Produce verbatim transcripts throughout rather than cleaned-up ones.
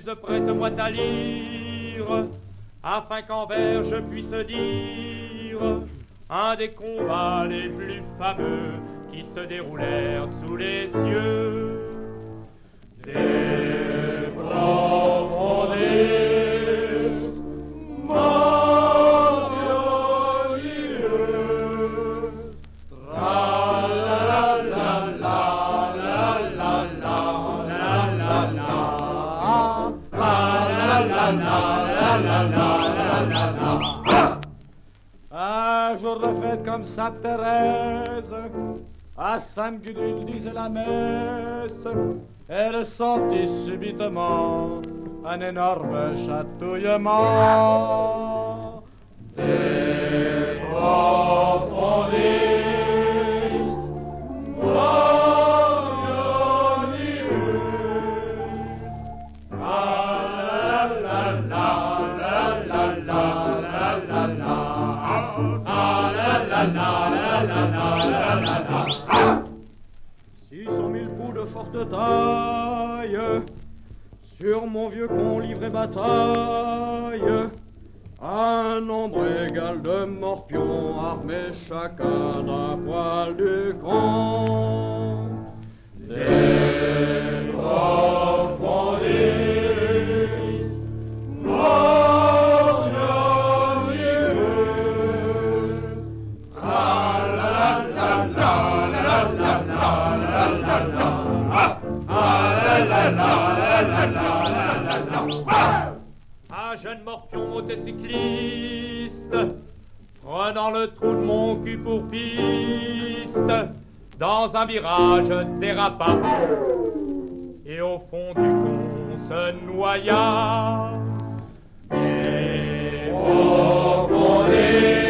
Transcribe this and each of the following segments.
Venise, prête-moi ta lyre, afin qu'en vers je puisse dire un des combats les plus fameux qui se déroulèrent sous les cieux des profondis mordioieux. Tra la la la la la la la la la la la la la la. Un jour de fête comme Sainte Thérèse, à Sainte-Gudule disait la messe, elle sentit subitement un énorme chatouillement. Des profondis six cent mille coups de forte taille sur mon vieux con livré bataille, un nombre égal de morpions armés chacun d'un poil du con. Des profondis un jeune morpion motocycliste, prenant le trou de mon cul pour piste, dans un virage dérapa, et au fond du con se noya. Et profondis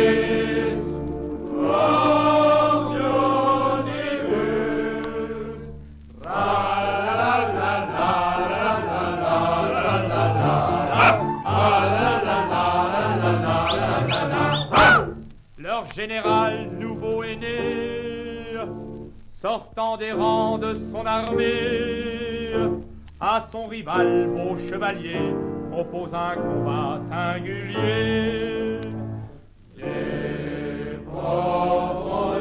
général nouveau aîné, sortant des rangs de son armée, à son rival beau chevalier propose un combat singulier. Des profondis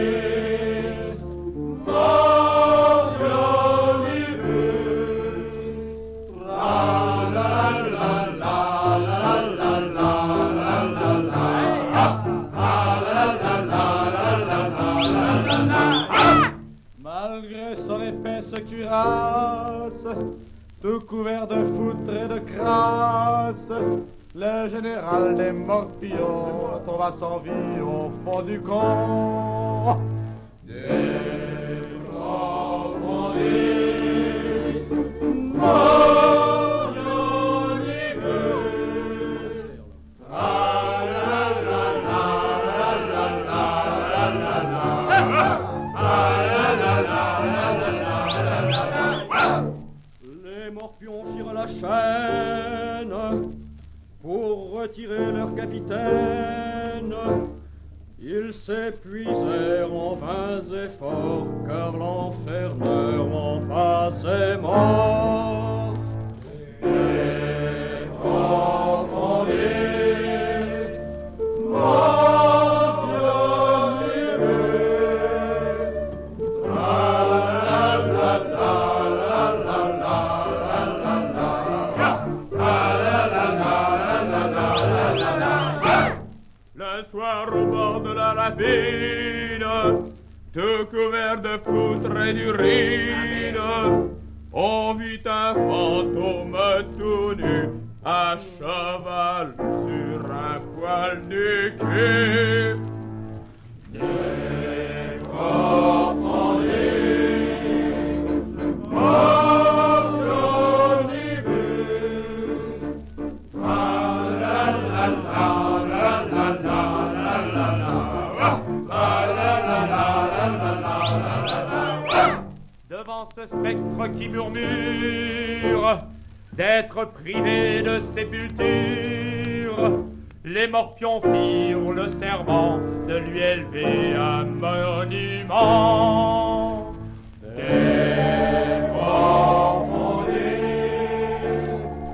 mordioibus, la la la la la la la la la. Malgré son épaisse cuirasse, tout couvert de foutre et de crasse, le général des morpions trouva son vie au fond du con. Des profondis mordioibus, les morpions firent la chaîne pour retirer leur capitaine. Ils s'épuisèrent en vains efforts, car l'enfermeur en passait mort. Et profondis mordioibus, le soir au bord de la ravine, tout couvert de foutre et d'urine, on vit un fantôme tout nu, à cheval sur un poil du cul. Des profondis mordioibus, la la la la la la la la la. Devant ce spectre qui murmure d'être privé de sépulture, les morpions firent le serment de lui élever un monument. Des profondis